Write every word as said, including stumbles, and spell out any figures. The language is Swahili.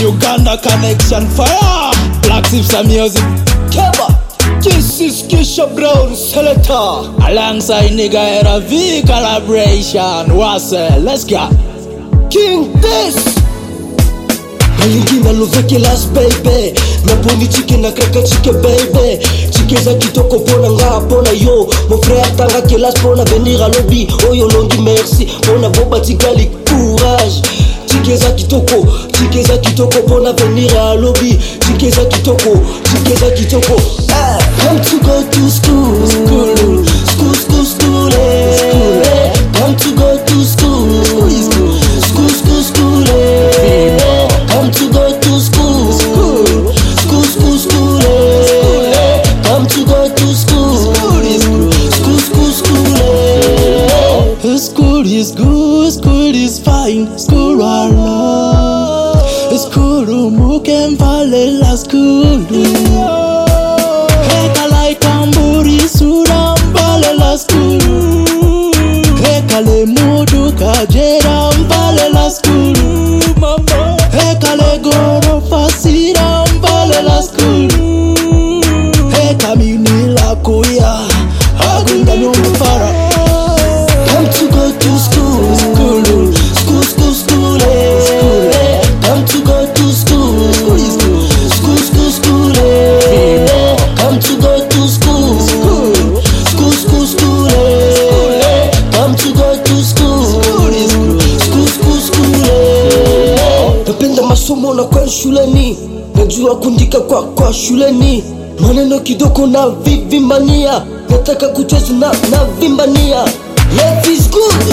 Uganda connection fire. Black Tips and music. Keba. This is Kisha Brown Selector. Alongside nigga era V collaboration. What's it? Let's go. King this. Alingina loveke last baby. Naponi chike na kraka chike baby. Chike za kitoko pona nga pona yo. Mon frère tanga ke last pona venir à lobby. Oh yo longi merci. Pona boba tigali courage. Chike za kitoko, chike za kitoko pona venir à lobby. Chike za kitoko, chike za kitoko. Ah, come to go to school. School, school, school, school. Eh. School. Eh. Come to go to school. School, school, school, school. Eh. Come to go to school. School, school, school, school. Eh. Come to go to school. School, school, school. Eh. School is good, school is fine. School I love. School umuke mbale la school. Heka like tamburi sura mbale la school. Heka le mudu kajera mbale la school. Mama. Heka le goro fasira mbale la school. Heka mini la kuya agunda nyumbara. Come to go to school. School, school, school, school. Eh. School. Eh. Come to go to school. School, school, school, school. Eh. Come to go to school. School, school, school, school. Eh. Come to go to school. School, school, school. Eh. Napenda masomo na kwa shuleni. Najua kuandika kwa kwa shuleni. Maneno kidogo na vivimbania. Nataka kucheza na na vimbania. Life is good.